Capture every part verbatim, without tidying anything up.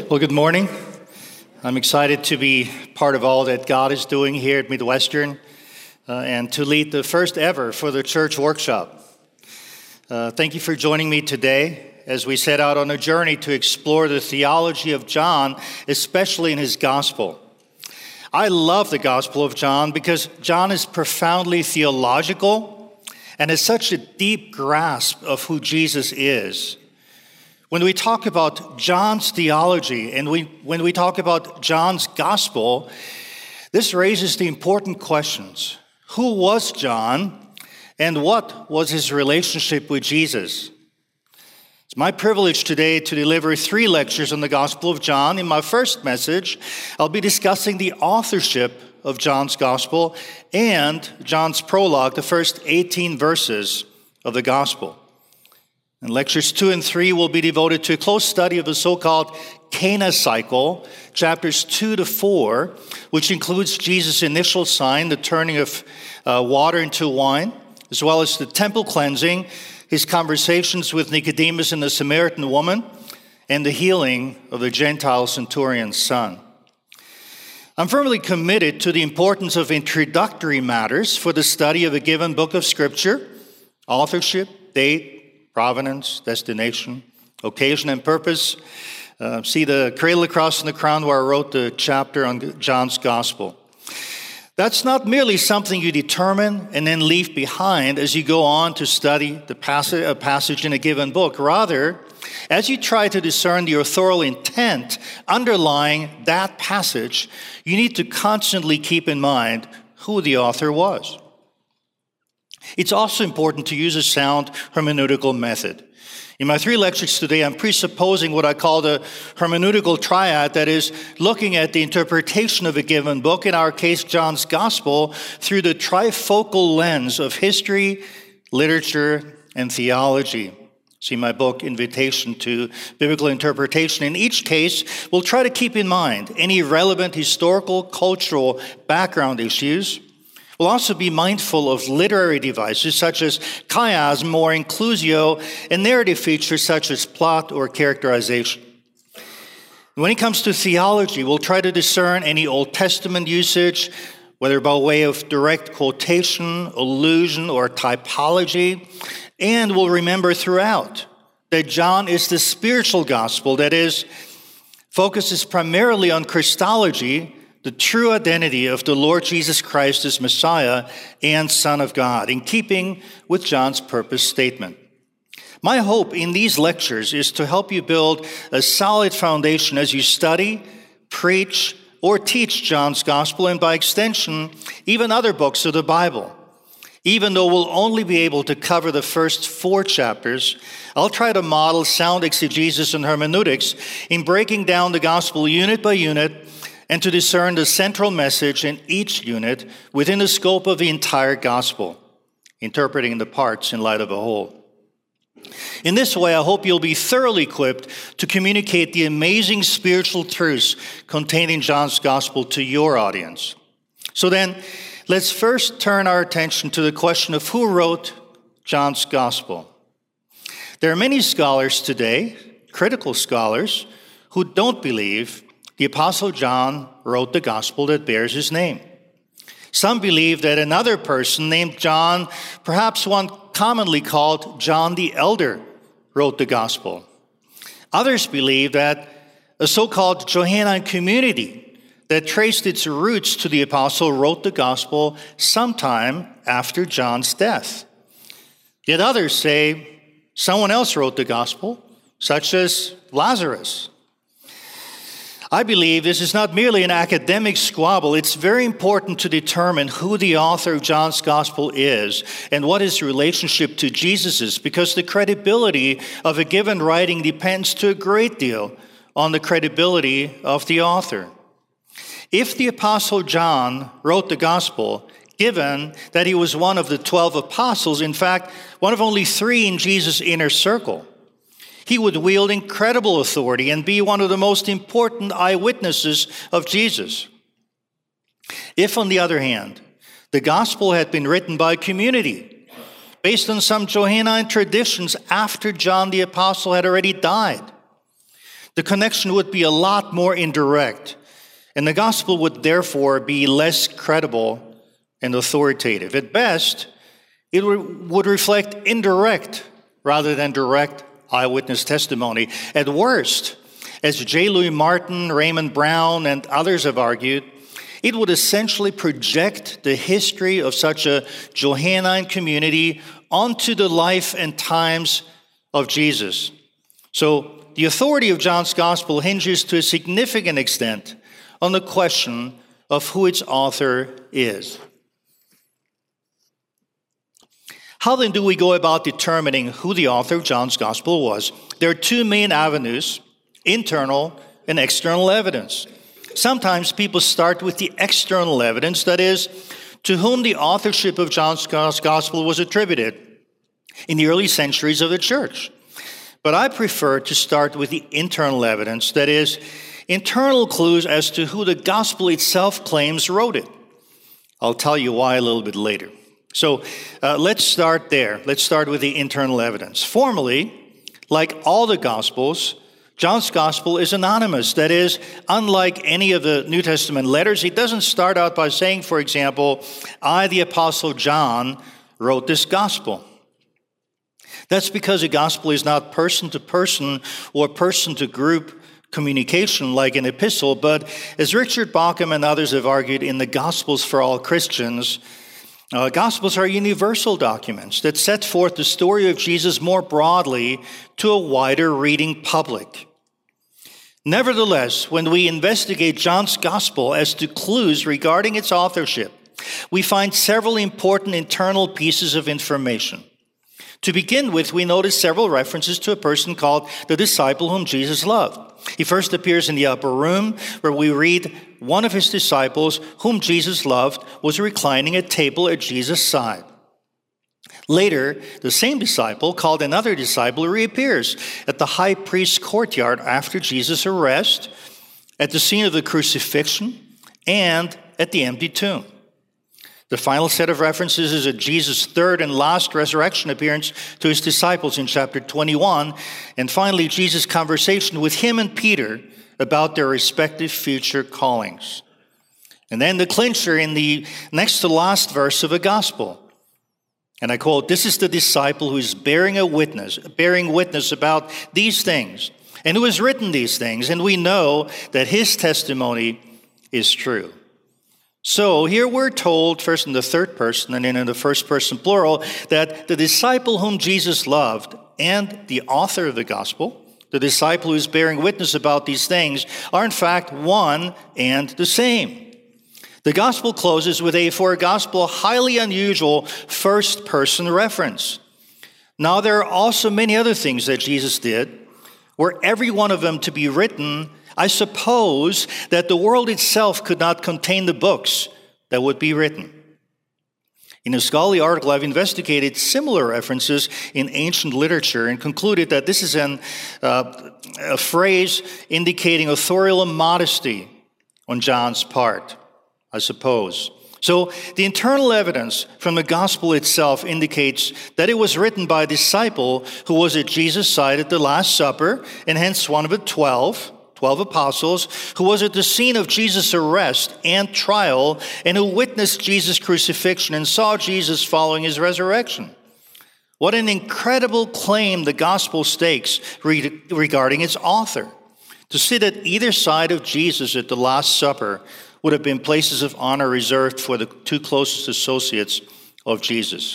Well, good morning. I'm excited to be part of all that God is doing here at Midwestern uh, and to lead the first ever for the church workshop. Uh, thank you for joining me today as we set out on a journey to explore the theology of John, especially in his gospel. I love the Gospel of John because John is profoundly theological and has such a deep grasp of who Jesus is. When we talk about John's theology and we, when we talk about John's gospel, this raises the important questions. Who was John and what was his relationship with Jesus? It's my privilege today to deliver three lectures on the Gospel of John. In my first message, I'll be discussing the authorship of John's gospel and John's prologue, the first eighteen verses of the gospel. And lectures two and three will be devoted to a close study of the so-called Cana cycle, chapters two to four, which includes Jesus' initial sign, the turning of uh, water into wine, as well as the temple cleansing, his conversations with Nicodemus and the Samaritan woman, and the healing of the Gentile centurion's son. I'm firmly committed to the importance of introductory matters for the study of a given book of Scripture: authorship, date, provenance, destination, occasion, and purpose. Uh, see the cradle, the cross, and the crown where I wrote the chapter on John's gospel. That's not merely something you determine and then leave behind as you go on to study the passage, a passage in a given book. Rather, as you try to discern the authorial intent underlying that passage, you need to constantly keep in mind who the author was. It's also important to use a sound hermeneutical method. In my three lectures today, I'm presupposing what I call the hermeneutical triad, that is, looking at the interpretation of a given book, in our case, John's Gospel, through the trifocal lens of history, literature, and theology. See my book, Invitation to Biblical Interpretation. In each case, we'll try to keep in mind any relevant historical, cultural background issues. We'll also be mindful of literary devices such as chiasm or inclusio and narrative features such as plot or characterization. When it comes to theology, we'll try to discern any Old Testament usage, whether by way of direct quotation, allusion, or typology. And we'll remember throughout that John is the spiritual gospel, that is, focuses primarily on Christology, the true identity of the Lord Jesus Christ as Messiah and Son of God, in keeping with John's purpose statement. My hope in these lectures is to help you build a solid foundation as you study, preach, or teach John's gospel, and by extension, even other books of the Bible. Even though we'll only be able to cover the first four chapters, I'll try to model sound exegesis and hermeneutics in breaking down the gospel unit by unit and to discern the central message in each unit within the scope of the entire gospel, interpreting the parts in light of a whole. In this way, I hope you'll be thoroughly equipped to communicate the amazing spiritual truths contained in John's gospel to your audience. So then, let's first turn our attention to the question of who wrote John's gospel. There are many scholars today, critical scholars, who don't believe the Apostle John wrote the gospel that bears his name. Some believe that another person named John, perhaps one commonly called John the Elder, wrote the gospel. Others believe that a so-called Johannine community that traced its roots to the apostle wrote the gospel sometime after John's death. Yet others say someone else wrote the gospel, such as Lazarus. I believe this is not merely an academic squabble. It's very important to determine who the author of John's gospel is and what his relationship to Jesus is, because the credibility of a given writing depends to a great deal on the credibility of the author. If the Apostle John wrote the gospel, given that he was one of the twelve apostles, in fact, one of only three in Jesus' inner circle, he would wield incredible authority and be one of the most important eyewitnesses of Jesus. If, on the other hand, the gospel had been written by a community based on some Johannine traditions after John the Apostle had already died, The connection would be a lot more indirect, and the gospel would therefore be less credible and authoritative. At best, it would reflect indirect rather than direct eyewitness testimony. At worst, as J. Louis Martin, Raymond Brown, and others have argued, it would essentially project the history of such a Johannine community onto the life and times of Jesus. So the authority of John's gospel hinges to a significant extent on the question of who its author is. How then do we go about determining who the author of John's gospel was? There are two main avenues: internal and external evidence. Sometimes people start with the external evidence, that is, to whom the authorship of John's gospel was attributed in the early centuries of the church. But I prefer to start with the internal evidence, that is, internal clues as to who the gospel itself claims wrote it. I'll tell you why a little bit later. So uh, let's start there. Let's start with the internal evidence. Formally, like all the gospels, John's gospel is anonymous. That is, unlike any of the New Testament letters, he doesn't start out by saying, for example, I, the Apostle John, wrote this gospel. That's because a gospel is not person-to-person or person-to-group communication like an epistle, but as Richard Bauckham and others have argued in the Gospels for All Christians, Uh, Gospels are universal documents that set forth the story of Jesus more broadly to a wider reading public. Nevertheless, when we investigate John's Gospel as to clues regarding its authorship, we find several important internal pieces of information. To begin with, we notice several references to a person called the disciple whom Jesus loved. He first appears in the upper room, where we read one of his disciples, whom Jesus loved, was reclining at table at Jesus' side. Later, the same disciple, called another disciple, reappears at the high priest's courtyard after Jesus' arrest, at the scene of the crucifixion, and at the empty tomb. The final set of references is at Jesus' third and last resurrection appearance to his disciples in chapter twenty-one, and finally Jesus' conversation with him and Peter about their respective future callings. And then the clincher in the next to last verse of the gospel. And I quote, "This is the disciple who is bearing a witness, bearing witness about these things, and who has written these things, and we know that his testimony is true." So here we're told, first in the third person and then in the first person plural, that the disciple whom Jesus loved and the author of the gospel, the disciple who is bearing witness about these things, are in fact one and the same. The gospel closes with a, for a gospel, highly unusual first person reference. Now there are also many other things that Jesus did. Were every one of them to be written, I suppose that the world itself could not contain the books that would be written. In a scholarly article, I've investigated similar references in ancient literature and concluded that this is an, uh, a phrase indicating authorial modesty on John's part, I suppose. So the internal evidence from the gospel itself indicates that it was written by a disciple who was at Jesus' side at the Last Supper, and hence one of the twelve, twelve apostles, who was at the scene of Jesus' arrest and trial, and who witnessed Jesus' crucifixion and saw Jesus following his resurrection. What an incredible claim the gospel stakes re- regarding its author. To sit at either side of Jesus at the Last Supper would have been places of honor reserved for the two closest associates of Jesus.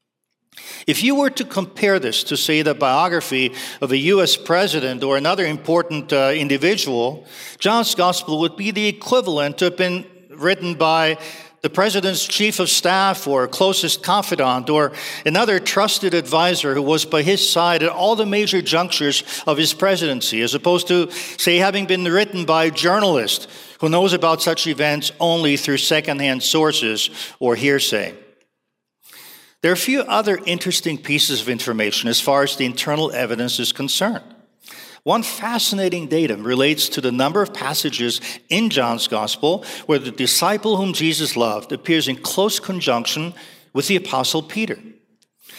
If you were to compare this to, say, the biography of a U S president or another important uh, individual, John's gospel would be the equivalent to have been written by the president's chief of staff or closest confidant or another trusted advisor who was by his side at all the major junctures of his presidency, as opposed to, say, having been written by a journalist who knows about such events only through secondhand sources or hearsay. There are a few other interesting pieces of information as far as the internal evidence is concerned. One fascinating datum relates to the number of passages in John's gospel where the disciple whom Jesus loved appears in close conjunction with the apostle Peter.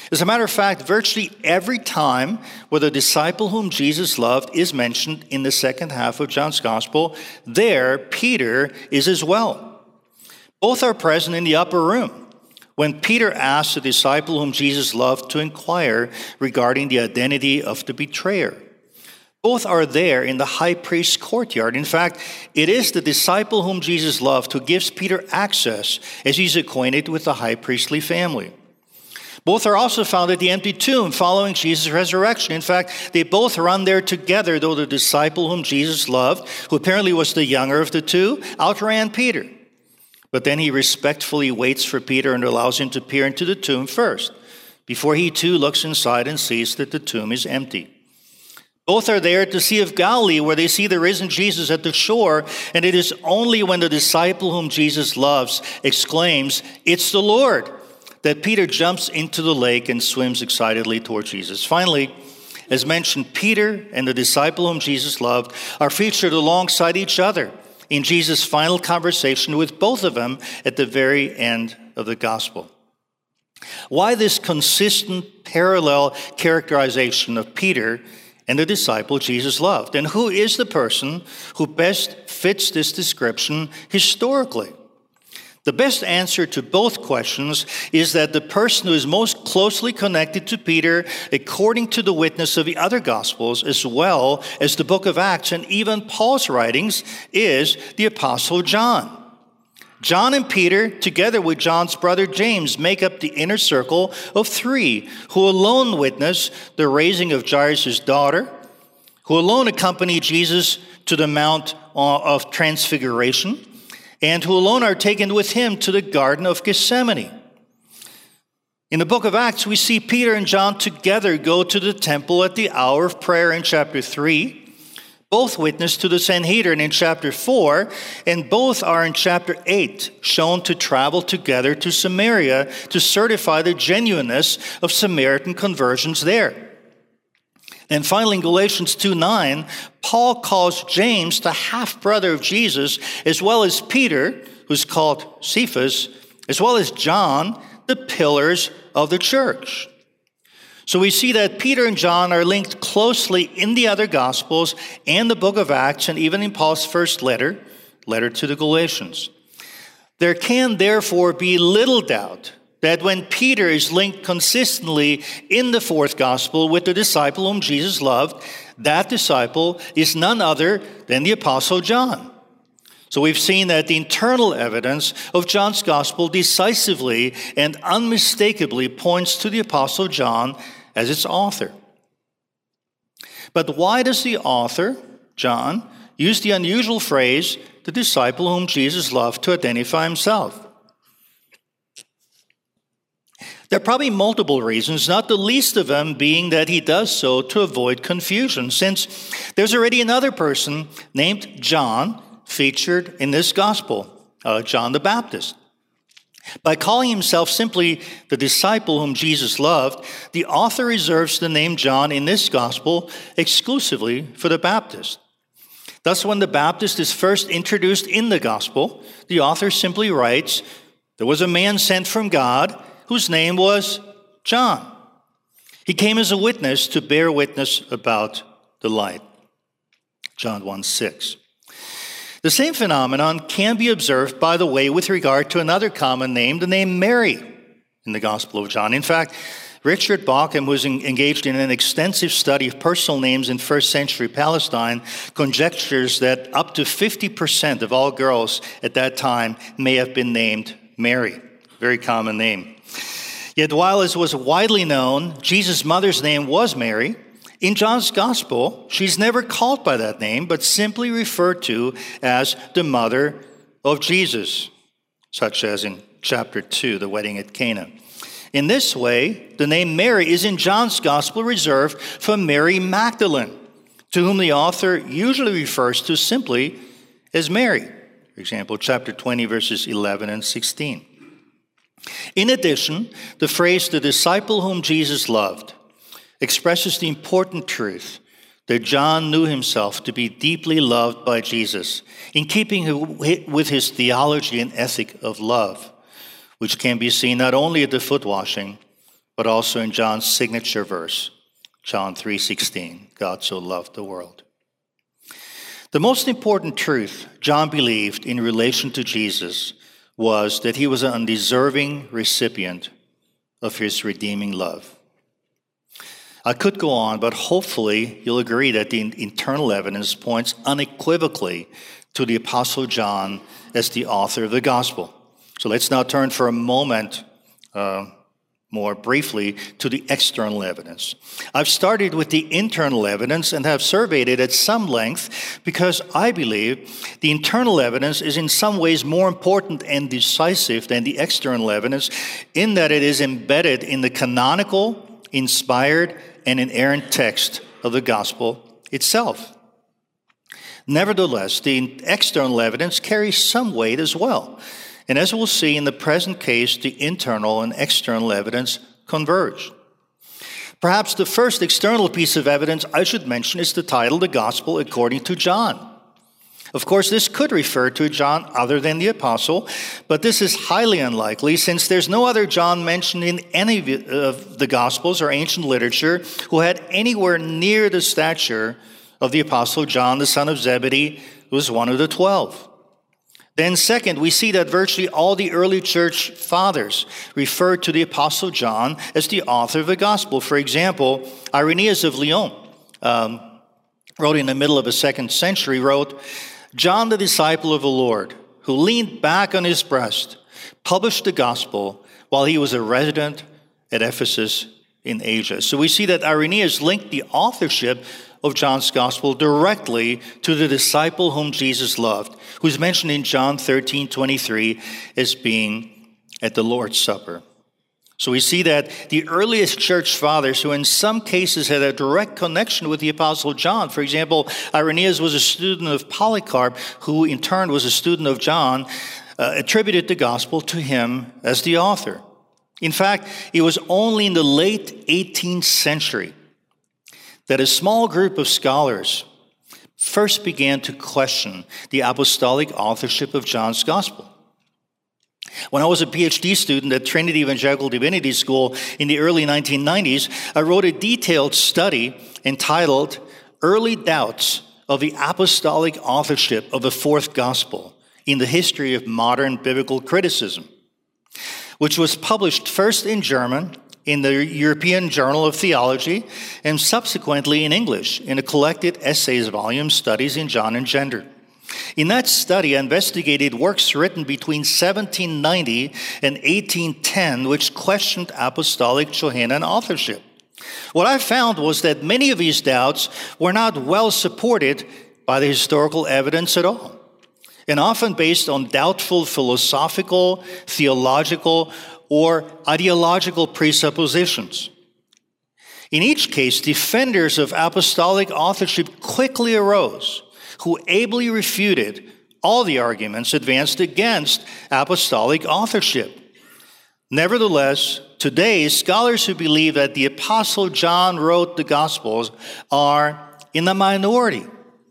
As a matter of fact, virtually every time where the disciple whom Jesus loved is mentioned in the second half of John's Gospel, there Peter is as well. Both are present in the upper room when Peter asks the disciple whom Jesus loved to inquire regarding the identity of the betrayer. Both are there in the high priest's courtyard. In fact, it is the disciple whom Jesus loved who gives Peter access as he's acquainted with the high priestly family. Both are also found at the empty tomb following Jesus' resurrection. In fact, they both run there together, though the disciple whom Jesus loved, who apparently was the younger of the two, outran Peter. But then he respectfully waits for Peter and allows him to peer into the tomb first, before he too looks inside and sees that the tomb is empty. Both are there at the Sea of Galilee, where they see the risen Jesus at the shore, and it is only when the disciple whom Jesus loves exclaims, "It's the Lord," that Peter jumps into the lake and swims excitedly toward Jesus. Finally, as mentioned, Peter and the disciple whom Jesus loved are featured alongside each other in Jesus' final conversation with both of them at the very end of the gospel. Why this consistent parallel characterization of Peter and the disciple Jesus loved? And who is the person who best fits this description historically? The best answer to both questions is that the person who is most closely connected to Peter, according to the witness of the other Gospels, as well as the book of Acts and even Paul's writings, is the Apostle John. John and Peter, together with John's brother James, make up the inner circle of three, who alone witness the raising of Jairus' daughter, who alone accompany Jesus to the Mount of Transfiguration, and who alone are taken with him to the Garden of Gethsemane. In the book of Acts, we see Peter and John together go to the temple at the hour of prayer in chapter three. Both witness to the Sanhedrin in chapter four, and both are in chapter eight shown to travel together to Samaria to certify the genuineness of Samaritan conversions there. And finally, in Galatians two nine, Paul calls James the half-brother of Jesus, as well as Peter, who's called Cephas, as well as John, the pillars of the church. So we see that Peter and John are linked closely in the other Gospels and the book of Acts, and even in Paul's first letter, letter to the Galatians. There can therefore be little doubt that when Peter is linked consistently in the fourth gospel with the disciple whom Jesus loved, that disciple is none other than the Apostle John. So we've seen that the internal evidence of John's gospel decisively and unmistakably points to the Apostle John as its author. But why does the author, John, use the unusual phrase, the disciple whom Jesus loved, to identify himself? There are probably multiple reasons, not the least of them being that he does so to avoid confusion, since there's already another person named John featured in this gospel, uh, John the Baptist. By calling himself simply the disciple whom Jesus loved, the author reserves the name John in this gospel exclusively for the Baptist. Thus, when the Baptist is first introduced in the gospel, the author simply writes, "There was a man sent from God whose name was John. He came as a witness to bear witness about the light." John one six. The same phenomenon can be observed, by the way, with regard to another common name, the name Mary, in the Gospel of John. In fact, Richard Bauckham, who was engaged in an extensive study of personal names in first century Palestine, conjectures that up to fifty percent of all girls at that time may have been named Mary. Very common name. Yet while it was widely known Jesus' mother's name was Mary, in John's gospel, she's never called by that name, but simply referred to as the mother of Jesus, such as in chapter two, the wedding at Cana. In this way, the name Mary is in John's gospel reserved for Mary Magdalene, to whom the author usually refers to simply as Mary. For example, chapter twenty, verses eleven and sixteen. In addition, the phrase, the disciple whom Jesus loved, expresses the important truth that John knew himself to be deeply loved by Jesus, in keeping with his theology and ethic of love, which can be seen not only at the foot washing, but also in John's signature verse, John three sixteen, God so loved the world. The most important truth John believed in relation to Jesus was that he was an undeserving recipient of his redeeming love. I could go on, but hopefully you'll agree that the internal evidence points unequivocally to the Apostle John as the author of the gospel. So let's now turn for a moment, uh, more briefly, to the external evidence. I've started with the internal evidence and have surveyed it at some length because I believe the internal evidence is in some ways more important and decisive than the external evidence in that it is embedded in the canonical, inspired, and inerrant text of the gospel itself. Nevertheless, the external evidence carries some weight as well. And as we'll see in the present case, the internal and external evidence converge. Perhaps the first external piece of evidence I should mention is the title, The Gospel According to John. Of course, this could refer to a John other than the apostle, but this is highly unlikely since there's no other John mentioned in any of the Gospels or ancient literature who had anywhere near the stature of the apostle John, the son of Zebedee, who was one of the twelve. Then second, we see that virtually all the early church fathers referred to the Apostle John as the author of the gospel. For example, Irenaeus of Lyon um, wrote in the middle of the second century, wrote, John the disciple of the Lord, who leaned back on his breast, published the gospel while he was a resident at Ephesus in Asia. So we see that Irenaeus linked the authorship of John's gospel directly to the disciple whom Jesus loved, who's mentioned in John thirteen twenty-three as being at the Lord's Supper. So we see that the earliest church fathers, who in some cases had a direct connection with the Apostle John, for example, Irenaeus was a student of Polycarp, who in turn was a student of John, uh, attributed the gospel to him as the author. In fact, it was only in the late eighteenth century that a small group of scholars first began to question the apostolic authorship of John's gospel. When I was a PhD student at Trinity Evangelical Divinity School in the early nineteen nineties, I wrote a detailed study entitled Early Doubts of the Apostolic Authorship of the Fourth Gospel in the History of Modern Biblical Criticism, which was published first in German in the European Journal of Theology, and subsequently in English in a collected essays volume, Studies in John and Gender. In that study, I investigated works written between seventeen ninety and eighteen ten, which questioned apostolic Johannine authorship. What I found was that many of these doubts were not well supported by the historical evidence at all, and often based on doubtful philosophical, theological, or ideological presuppositions. In each case, defenders of apostolic authorship quickly arose, who ably refuted all the arguments advanced against apostolic authorship. Nevertheless, today, scholars who believe that the Apostle John wrote the Gospels are in the minority.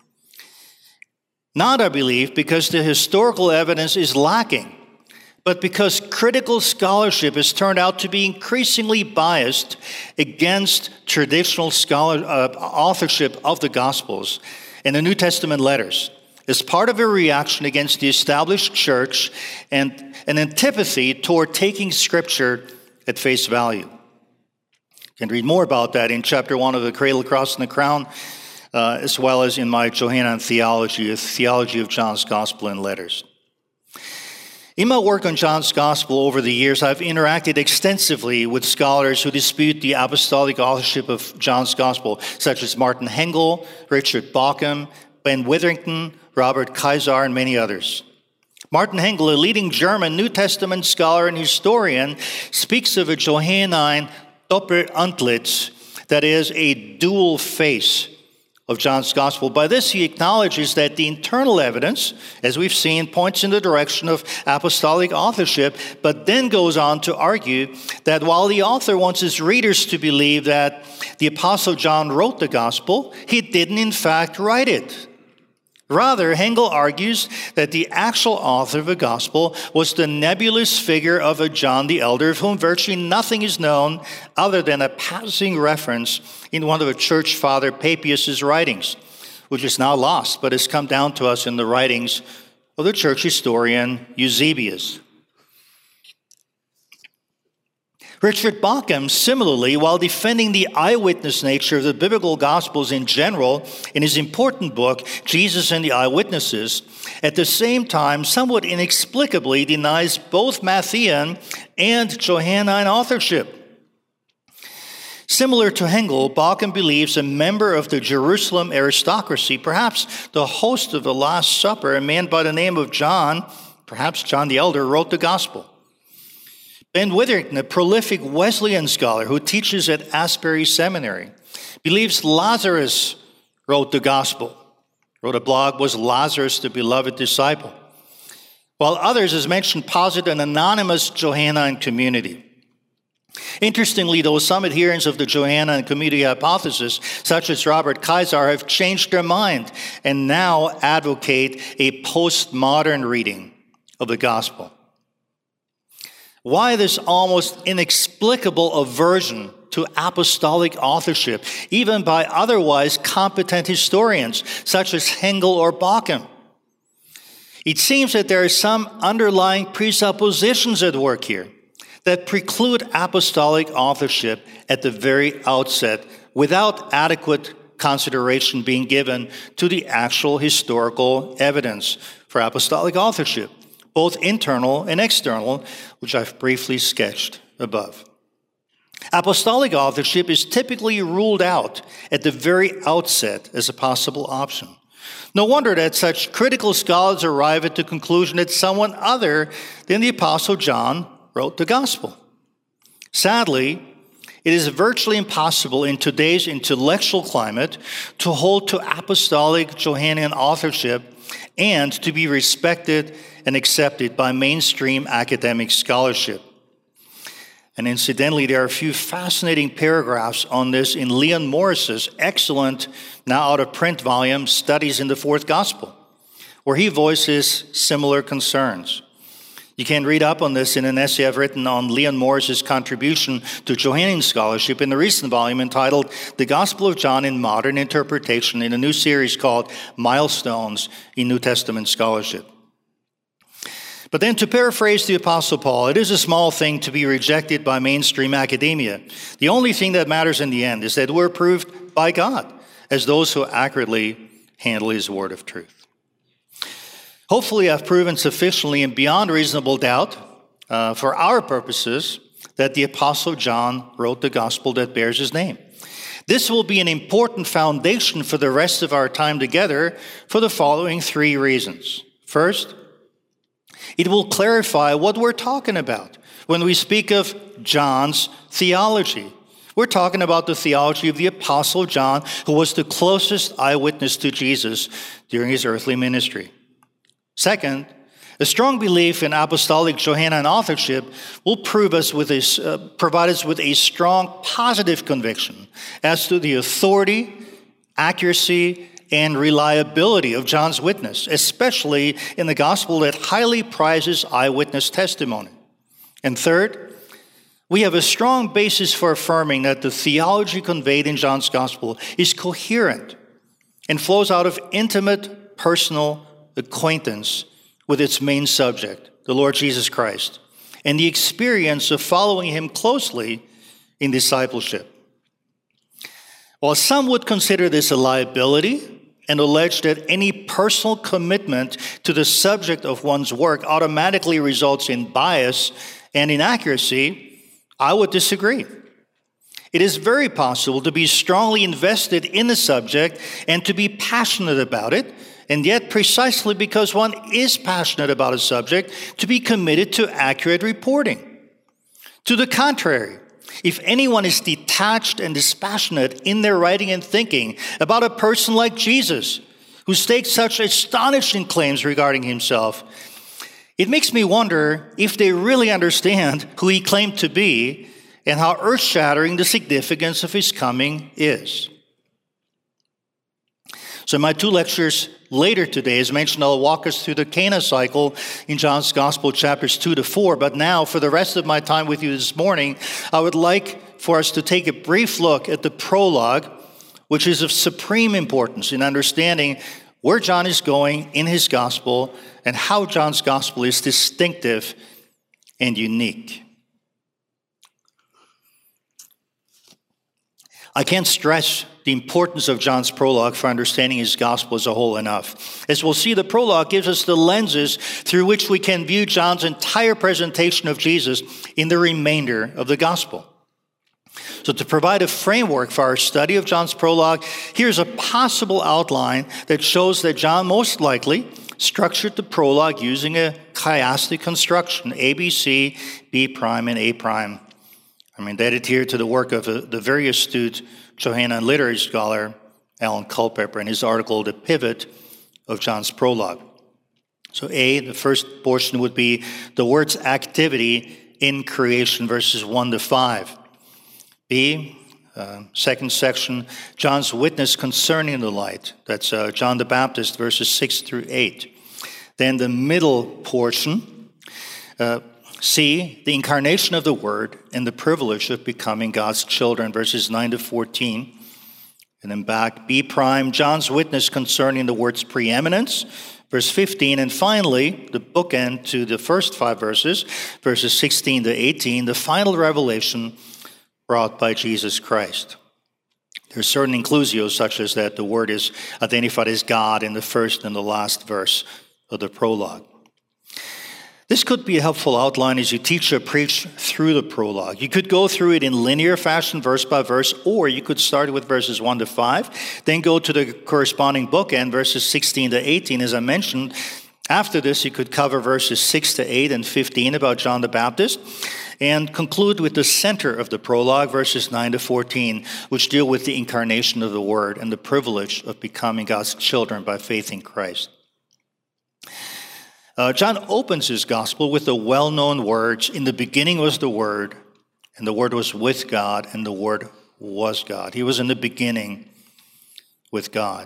Not, I believe, because the historical evidence is lacking, but because critical scholarship has turned out to be increasingly biased against traditional scholar, uh, authorship of the Gospels and the New Testament letters, as part of a reaction against the established church and an antipathy toward taking Scripture at face value. You can read more about that in chapter one of The Cradle, Cross, and the Crown, uh, as well as in my Johannine Theology, a theology of John's Gospel and letters. In my work on John's Gospel over the years, I've interacted extensively with scholars who dispute the apostolic authorship of John's Gospel, such as Martin Hengel, Richard Bauckham, Ben Witherington, Robert Kaiser, and many others. Martin Hengel, a leading German New Testament scholar and historian, speaks of a Johannine Doppelantlitz, that is, a dual face of John's Gospel. By this, he acknowledges that the internal evidence, as we've seen, points in the direction of apostolic authorship, but then goes on to argue that while the author wants his readers to believe that the Apostle John wrote the Gospel, he didn't in fact write it. Rather, Hengel argues that the actual author of the gospel was the nebulous figure of a John the Elder, of whom virtually nothing is known other than a passing reference in one of the church father Papias' writings, which is now lost, but has come down to us in the writings of the church historian Eusebius. Richard Bauckham, similarly, while defending the eyewitness nature of the biblical gospels in general in his important book, Jesus and the Eyewitnesses, at the same time somewhat inexplicably denies both Matthean and Johannine authorship. Similar to Hengel, Bauckham believes a member of the Jerusalem aristocracy, perhaps the host of the Last Supper, a man by the name of John, perhaps John the Elder, wrote the gospel. Ben Witherington, a prolific Wesleyan scholar who teaches at Asbury Seminary, believes Lazarus wrote the gospel. Wrote a blog, Was Lazarus the Beloved Disciple? While others, as mentioned, posit an anonymous Johannine community. Interestingly, though, some adherents of the Johannine community hypothesis, such as Robert Kaiser, have changed their mind and now advocate a postmodern reading of the gospel. Why this almost inexplicable aversion to apostolic authorship, even by otherwise competent historians such as Hengel or Bauckham? It seems that there are some underlying presuppositions at work here that preclude apostolic authorship at the very outset without adequate consideration being given to the actual historical evidence for apostolic authorship, both internal and external, which I've briefly sketched above. Apostolic authorship is typically ruled out at the very outset as a possible option. No wonder that such critical scholars arrive at the conclusion that someone other than the Apostle John wrote the gospel. Sadly, it is virtually impossible in today's intellectual climate to hold to apostolic Johannine authorship and to be respected and accepted by mainstream academic scholarship. And incidentally, there are a few fascinating paragraphs on this in Leon Morris's excellent, now out-of-print volume, Studies in the Fourth Gospel, where he voices similar concerns. You can read up on this in an essay I've written on Leon Morris's contribution to Johannine scholarship in the recent volume entitled The Gospel of John in Modern Interpretation, in a new series called Milestones in New Testament Scholarship. But then, to paraphrase the Apostle Paul, it is a small thing to be rejected by mainstream academia. The only thing that matters in the end is that we're proved by God as those who accurately handle his word of truth. Hopefully, I've proven sufficiently and beyond reasonable doubt uh, for our purposes that the Apostle John wrote the gospel that bears his name. This will be an important foundation for the rest of our time together for the following three reasons. First, it will clarify what we're talking about when we speak of John's theology. We're talking about the theology of the Apostle John, who was the closest eyewitness to Jesus during his earthly ministry. Second, a strong belief in apostolic Johannine authorship will prove us with a, uh, provide us with a strong positive conviction as to the authority, accuracy, and reliability of John's witness, especially in the gospel that highly prizes eyewitness testimony. And third, we have a strong basis for affirming that the theology conveyed in John's gospel is coherent and flows out of intimate personal acquaintance with its main subject, the Lord Jesus Christ, and the experience of following him closely in discipleship. While some would consider this a liability and allege that any personal commitment to the subject of one's work automatically results in bias and inaccuracy, I would disagree. It is very possible to be strongly invested in the subject and to be passionate about it, and yet precisely because one is passionate about a subject, to be committed to accurate reporting. To the contrary, if anyone is detached and dispassionate in their writing and thinking about a person like Jesus, who stakes such astonishing claims regarding himself, it makes me wonder if they really understand who he claimed to be and how earth-shattering the significance of his coming is. So in my two lectures later today, as mentioned, I'll walk us through the Cana cycle in John's Gospel, chapters two to four. But now, for the rest of my time with you this morning, I would like for us to take a brief look at the prologue, which is of supreme importance in understanding where John is going in his gospel and how John's gospel is distinctive and unique. I can't stress the importance of John's prologue for understanding his gospel as a whole enough. As we'll see, the prologue gives us the lenses through which we can view John's entire presentation of Jesus in the remainder of the gospel. So to provide a framework for our study of John's prologue, here's a possible outline that shows that John most likely structured the prologue using a chiastic construction, A B C, B prime, and A prime. I'm indebted here to the work of the very astute Johannine literary scholar Alan Culpepper in his article, The Pivot of John's Prologue. So A, the first portion would be the word's activity in creation, verses one to five. B, uh, second section, John's witness concerning the light. That's uh, John the Baptist, verses six through eight. Then the middle portion, uh, C, the incarnation of the Word and the privilege of becoming God's children, verses nine to fourteen. And then back, B prime, John's witness concerning the Word's preeminence, verse fifteen. And finally, the bookend to the first five verses, verses sixteen to eighteen, the final revelation brought by Jesus Christ. There are certain inclusios, such as that the Word is identified as God in the first and the last verse of the prologue. This could be a helpful outline as you teach or preach through the prologue. You could go through it in linear fashion, verse by verse, or you could start with verses one to five, then go to the corresponding bookend, verses sixteen to eighteen. As I mentioned, after this, you could cover verses six to eight and fifteen about John the Baptist, and conclude with the center of the prologue, verses nine to fourteen, which deal with the incarnation of the Word and the privilege of becoming God's children by faith in Christ. Uh, John opens his gospel with the well-known words, "In the beginning was the Word, and the Word was with God, and the Word was God." He was in the beginning with God.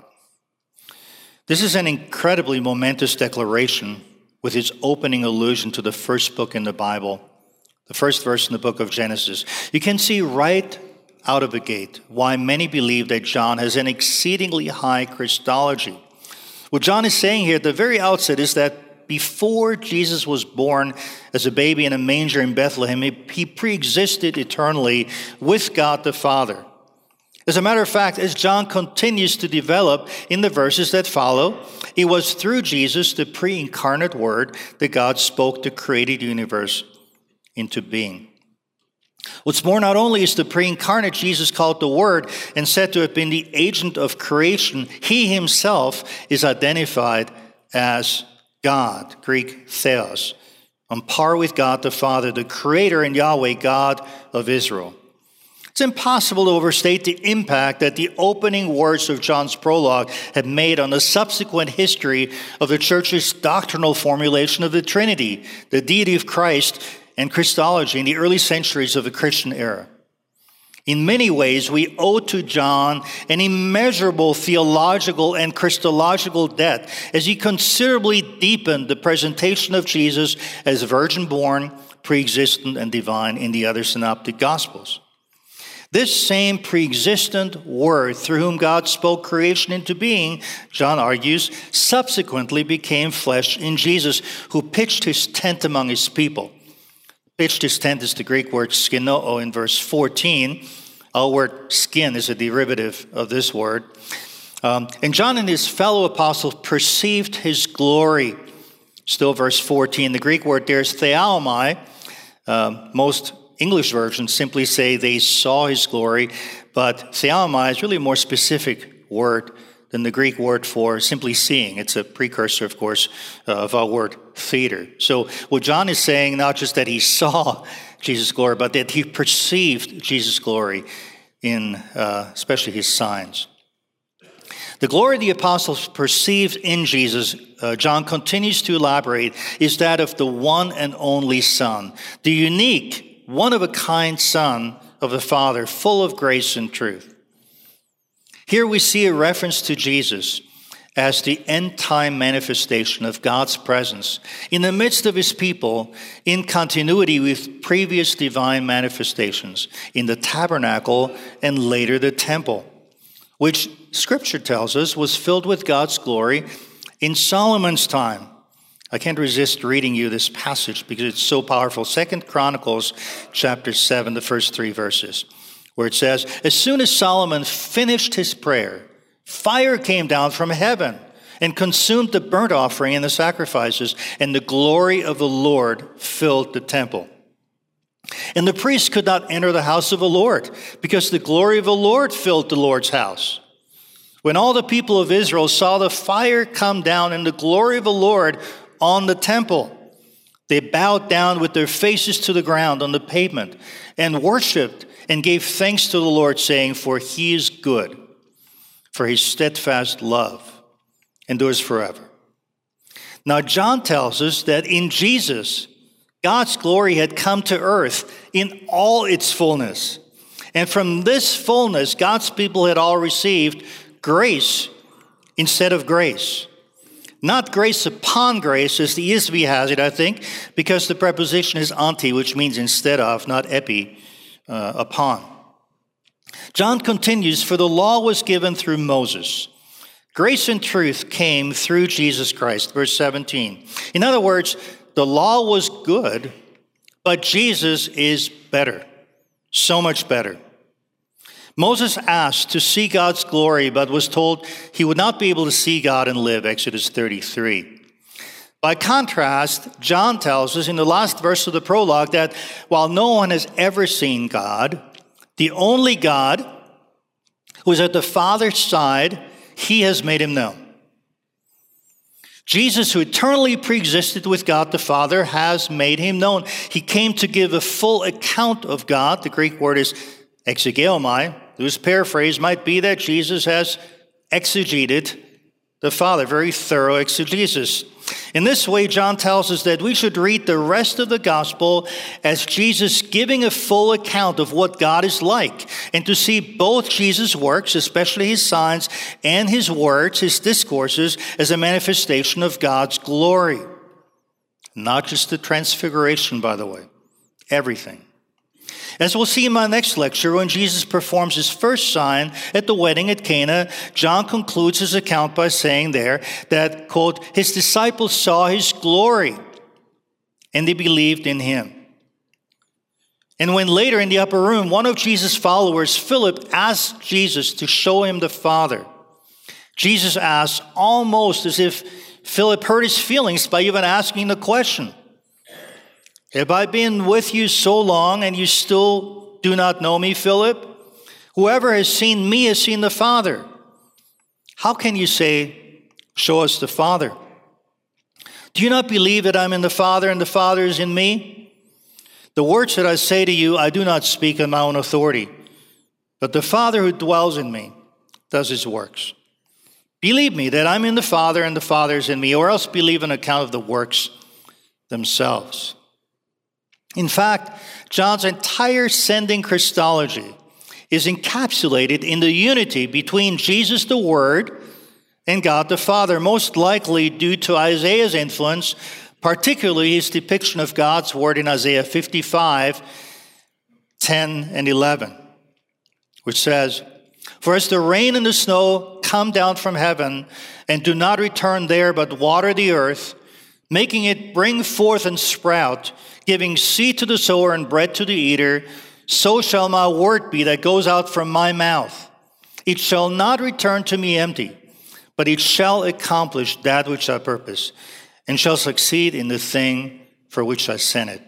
This is an incredibly momentous declaration with its opening allusion to the first book in the Bible, the first verse in the book of Genesis. You can see right out of the gate why many believe that John has an exceedingly high Christology. What John is saying here at the very outset is that before Jesus was born as a baby in a manger in Bethlehem, he pre-existed eternally with God the Father. As a matter of fact, as John continues to develop in the verses that follow, it was through Jesus, the pre-incarnate Word, that God spoke the created universe into being. What's more, not only is the pre-incarnate Jesus called the Word and said to have been the agent of creation, he himself is identified as God, Greek theos, on par with God the Father, the Creator and Yahweh, God of Israel. It's impossible to overstate the impact that the opening words of John's prologue have made on the subsequent history of the church's doctrinal formulation of the Trinity, the deity of Christ, and Christology in the early centuries of the Christian era. In many ways, we owe to John an immeasurable theological and Christological debt as he considerably deepened the presentation of Jesus as virgin-born, pre-existent, and divine in the other synoptic Gospels. This same pre-existent Word through whom God spoke creation into being, John argues, subsequently became flesh in Jesus, who pitched his tent among his people. Pitched his tent is the Greek word skinoo in verse fourteen. Our word skin is a derivative of this word. Um, and John and his fellow apostles perceived his glory. Still verse fourteen. The Greek word there is theaomai. Um, most English versions simply say they saw his glory, but theaomai is really a more specific word than the Greek word for simply seeing. It's a precursor, of course, uh, of our word theater. So what John is saying, not just that he saw Jesus' glory, but that he perceived Jesus' glory in uh, especially his signs. The glory the apostles perceived in Jesus, uh, John continues to elaborate, is that of the one and only Son, the unique, one-of-a-kind Son of the Father, full of grace and truth. Here we see a reference to Jesus, as the end-time manifestation of God's presence in the midst of his people, in continuity with previous divine manifestations in the tabernacle and later the temple, which Scripture tells us was filled with God's glory in Solomon's time. I can't resist reading you this passage because it's so powerful. Second Chronicles chapter seven, the first three verses, where it says, "As soon as Solomon finished his prayer, fire came down from heaven and consumed the burnt offering and the sacrifices, and the glory of the Lord filled the temple. And the priests could not enter the house of the Lord, because the glory of the Lord filled the Lord's house. When all the people of Israel saw the fire come down and the glory of the Lord on the temple, they bowed down with their faces to the ground on the pavement and worshiped and gave thanks to the Lord, saying, For he is good, for his steadfast love endures forever." Now, John tells us that in Jesus, God's glory had come to earth in all its fullness. And from this fullness, God's people had all received grace instead of grace. Not grace upon grace, as the E S V has it, I think, because the preposition is anti, which means instead of, not epi, uh, upon. John continues, "For the law was given through Moses. Grace and truth came through Jesus Christ." Verse seventeen. In other words, the law was good, but Jesus is better. So much better. Moses asked to see God's glory, but was told he would not be able to see God and live. Exodus thirty-three. By contrast, John tells us in the last verse of the prologue that while no one has ever seen God, the only God who is at the Father's side, he has made him known. Jesus, who eternally preexisted with God the Father, has made him known. He came to give a full account of God. The Greek word is exegeomai, whose paraphrase might be that Jesus has exegeted the Father, very thorough exegesis. In this way, John tells us that we should read the rest of the gospel as Jesus giving a full account of what God is like, and to see both Jesus' works, especially his signs, and his words, his discourses, as a manifestation of God's glory. Not just the transfiguration, by the way, everything. As we'll see in my next lecture, when Jesus performs his first sign at the wedding at Cana, John concludes his account by saying there that, quote, his disciples saw his glory and they believed in him. And when later in the upper room, one of Jesus' followers, Philip, asked Jesus to show him the Father, Jesus asked almost as if Philip hurt his feelings by even asking the question, "Have I been with you so long and you still do not know me, Philip? Whoever has seen me has seen the Father. How can you say, 'Show us the Father'? Do you not believe that I'm in the Father and the Father is in me? The words that I say to you, I do not speak on my own authority, but the Father who dwells in me does his works. Believe me that I'm in the Father and the Father is in me, or else believe on account of the works themselves." In fact, John's entire sending Christology is encapsulated in the unity between Jesus the Word and God the Father, most likely due to Isaiah's influence, particularly his depiction of God's Word in Isaiah fifty-five, ten and eleven, which says, "For as the rain and the snow come down from heaven and do not return there but water the earth, making it bring forth and sprout, giving seed to the sower and bread to the eater, so shall my word be that goes out from my mouth. It shall not return to me empty, but it shall accomplish that which I purpose, and shall succeed in the thing for which I sent it."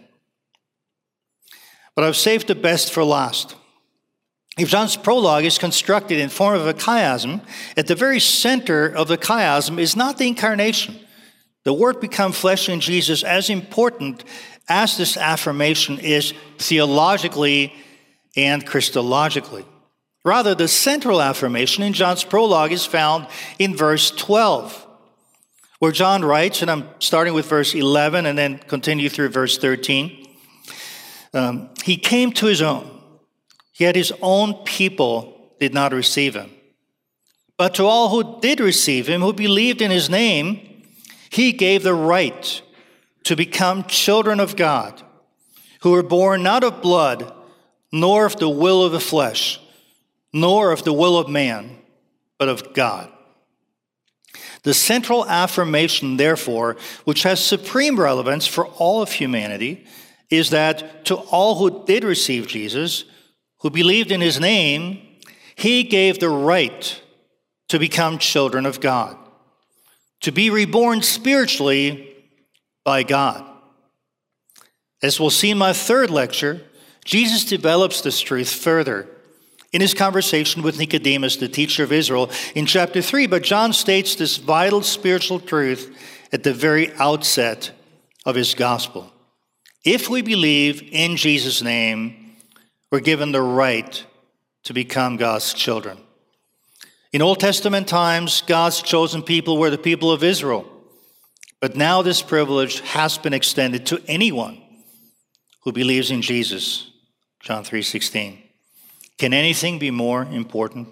But I've saved the best for last. If John's prologue is constructed in form of a chiasm, at the very center of the chiasm is not the incarnation. The Word become flesh in Jesus, as important as this affirmation is theologically and Christologically. Rather, the central affirmation in John's prologue is found in verse twelve, where John writes, and I'm starting with verse eleven and then continue through verse thirteen. Um, he came to his own, yet his own people did not receive him. But to all who did receive him, who believed in his name, he gave the right to become children of God, who were born not of blood, nor of the will of the flesh, nor of the will of man, but of God. The central affirmation, therefore, which has supreme relevance for all of humanity, is that to all who did receive Jesus, who believed in his name, he gave the right to become children of God, to be reborn spiritually by God. As we'll see in my third lecture, Jesus develops this truth further in his conversation with Nicodemus, the teacher of Israel, in chapter three. But John states this vital spiritual truth at the very outset of his gospel. If we believe in Jesus' name, we're given the right to become God's children. In Old Testament times, God's chosen people were the people of Israel. But now this privilege has been extended to anyone who believes in Jesus. John three sixteen. Can anything be more important?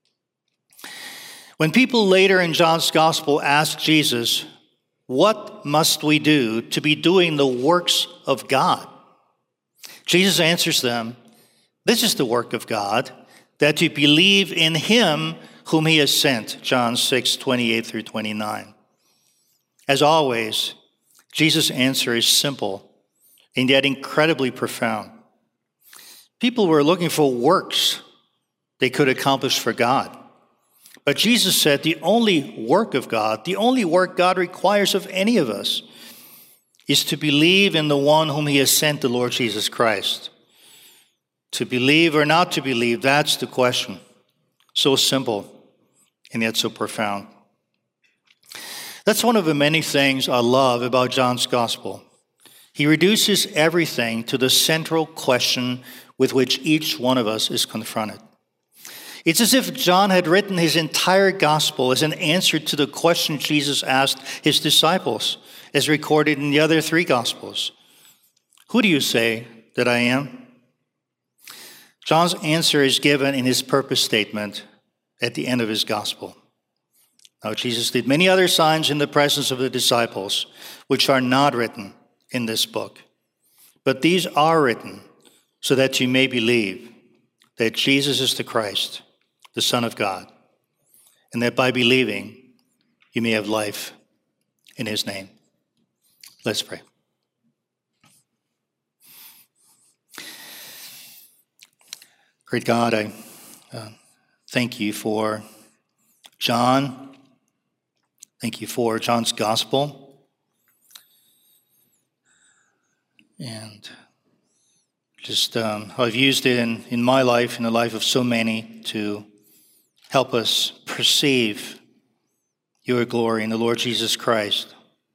When people later in John's gospel ask Jesus, what must we do to be doing the works of God? Jesus answers them, this is the work of God, that you believe in him whom he has sent. John six twenty-eight through twenty-nine. As always, Jesus' answer is simple and yet incredibly profound. People were looking for works they could accomplish for God. But Jesus said the only work of God, the only work God requires of any of us, is to believe in the one whom he has sent, the Lord Jesus Christ. To believe or not to believe, that's the question. So simple and yet so profound. That's one of the many things I love about John's gospel. He reduces everything to the central question with which each one of us is confronted. It's as if John had written his entire gospel as an answer to the question Jesus asked his disciples, as recorded in the other three gospels. Who do you say that I am? John's answer is given in his purpose statement at the end of his gospel. Now, Jesus did many other signs in the presence of the disciples, which are not written in this book. But these are written so that you may believe that Jesus is the Christ, the Son of God, and that by believing, you may have life in his name. Let's pray. Great God, I uh, thank you for John. Thank you for John's gospel. And just um, how I've used it in, in my life, in the life of so many, to help us perceive your glory in the Lord Jesus Christ.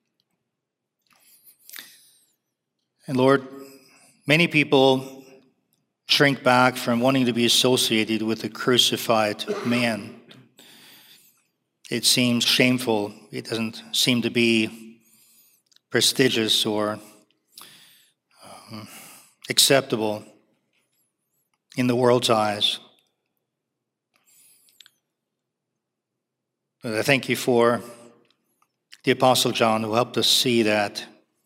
And Lord, many people shrink back from wanting to be associated with the crucified man. It seems shameful. It doesn't seem to be prestigious or um, acceptable in the world's eyes. But I thank you for the Apostle John, who helped us see that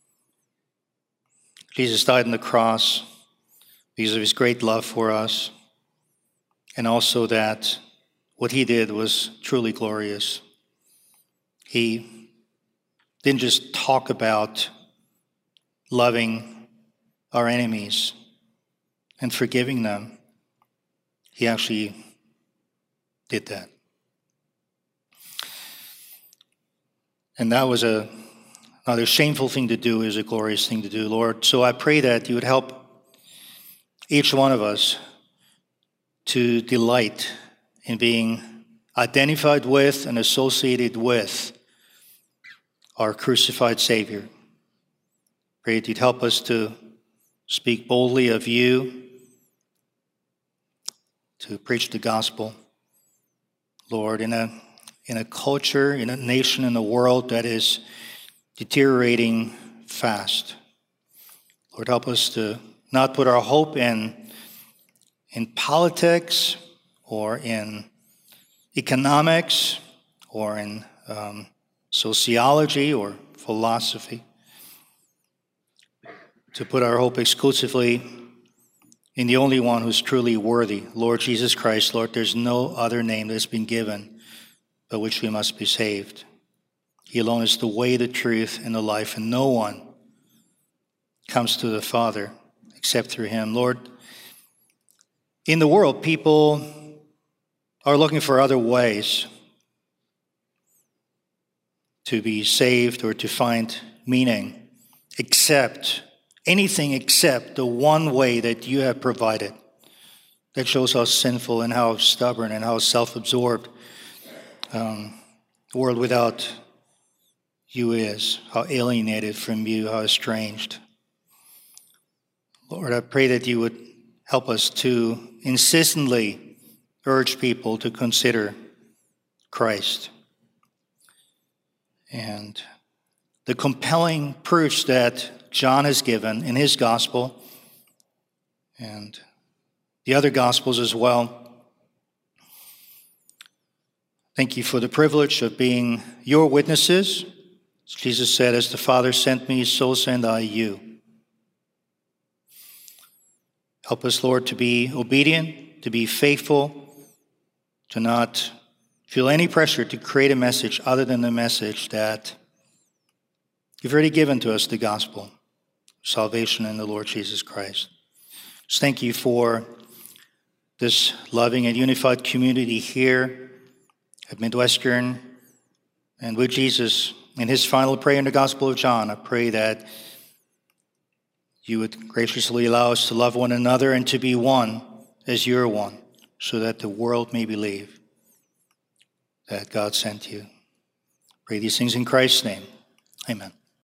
Jesus died on the cross because of his great love for us, and also that what he did was truly glorious. He didn't just talk about loving our enemies and forgiving them. He actually did that. And that was a, another shameful thing to do, is a glorious thing to do, Lord. So I pray that you would help each one of us to delight in being identified with and associated with our crucified Savior. Pray that you'd help us to speak boldly of you, to preach the gospel, Lord, in a in a culture, in a nation, in a world that is deteriorating fast. Lord, help us to not put our hope in, in politics or in economics or in um, sociology or philosophy, to put our hope exclusively in the only one who's truly worthy, Lord Jesus Christ. Lord, there's no other name that's been given by which we must be saved. He alone is the way, the truth, and the life, and no one comes to the Father except through him. Lord, in the world, people are looking for other ways to be saved or to find meaning, except anything except the one way that you have provided, that shows how sinful and how stubborn and how self-absorbed um, the world without you is, how alienated from you, how estranged. Lord, I pray that you would help us to insistently urge people to consider Christ and the compelling proofs that John has given in his gospel and the other gospels as well. Thank you for the privilege of being your witnesses. As Jesus said, as the Father sent me, so send I you. Help us, Lord, to be obedient, to be faithful, to not feel any pressure to create a message other than the message that you've already given to us, the gospel, salvation in the Lord Jesus Christ. Just thank you for this loving and unified community here at Midwestern and with Jesus. In his final prayer in the Gospel of John, I pray that you would graciously allow us to love one another and to be one as you're one, so that the world may believe that God sent you. Pray these things in Christ's name. Amen.